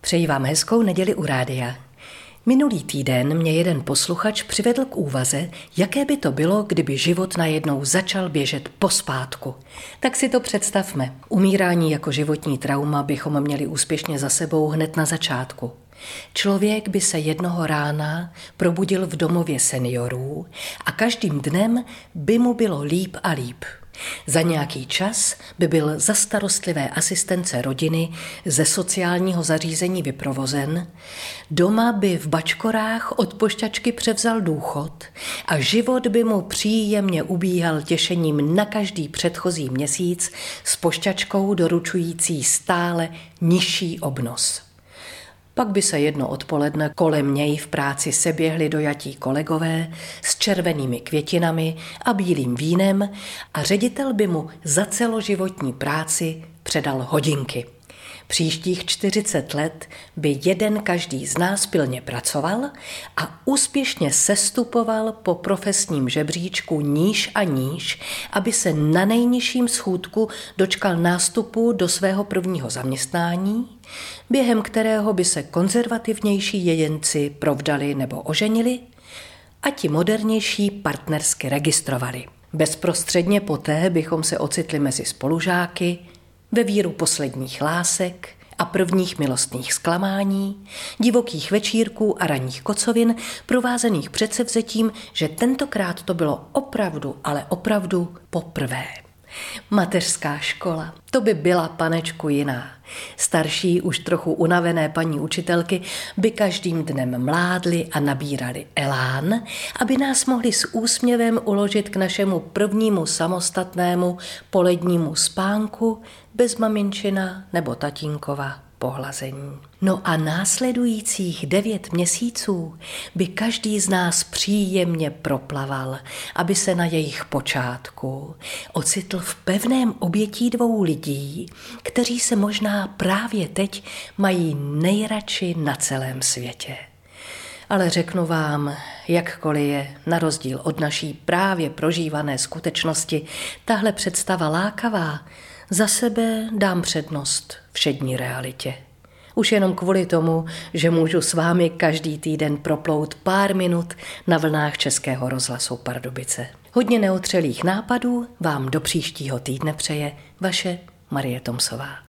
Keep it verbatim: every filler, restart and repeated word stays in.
Přeji vám hezkou neděli u rádia. Minulý týden mě jeden posluchač přivedl k úvaze, jaké by to bylo, kdyby život najednou začal běžet pospátku. Tak si to představme. Umírání jako životní trauma bychom měli úspěšně za sebou hned na začátku. Člověk by se jednoho rána probudil v domově seniorů a každým dnem by mu bylo líp a líp. Za nějaký čas by byl za starostlivé asistence rodiny ze sociálního zařízení vyprovozen, doma by v bačkorách od pošťačky převzal důchod a život by mu příjemně ubíhal těšením na každý předchozí měsíc s pošťačkou doručující stále nižší obnos. Pak by se jedno odpoledne kolem něj v práci seběhli dojatí kolegové s červenými květinami a bílým vínem a ředitel by mu za celoživotní práci předal hodinky. Příštích čtyřicet let by jeden každý z nás pilně pracoval a úspěšně sestupoval po profesním žebříčku níž a níž, aby se na nejnižším schůdku dočkal nástupu do svého prvního zaměstnání, během kterého by se konzervativnější jedinci provdali nebo oženili a ti modernější partnersky registrovali. Bezprostředně poté bychom se ocitli mezi spolužáky, ve víru posledních lásek a prvních milostných zklamání, divokých večírků a ranních kocovin, provázených předsevzetím, že tentokrát to bylo opravdu, ale opravdu poprvé. Mateřská škola, to by byla, panečku, jiná. Starší, už trochu unavené paní učitelky by každým dnem mládly a nabírali elán, aby nás mohli s úsměvem uložit k našemu prvnímu samostatnému polednímu spánku bez maminčina nebo tatínkova pohlazení. No a následujících devět měsíců by každý z nás příjemně proplaval, aby se na jejich počátku ocitl v pevném objetí dvou lidí, kteří se možná právě teď mají nejradši na celém světě. Ale řeknu vám, jakkoliv je, na rozdíl od naší právě prožívané skutečnosti, tahle představa lákavá, za sebe dám přednost všední realitě. Už jenom kvůli tomu, že můžu s vámi každý týden proplout pár minut na vlnách Českého rozhlasu Pardubice. Hodně neotřelých nápadů vám do příštího týdne přeje vaše Marie Tomsová.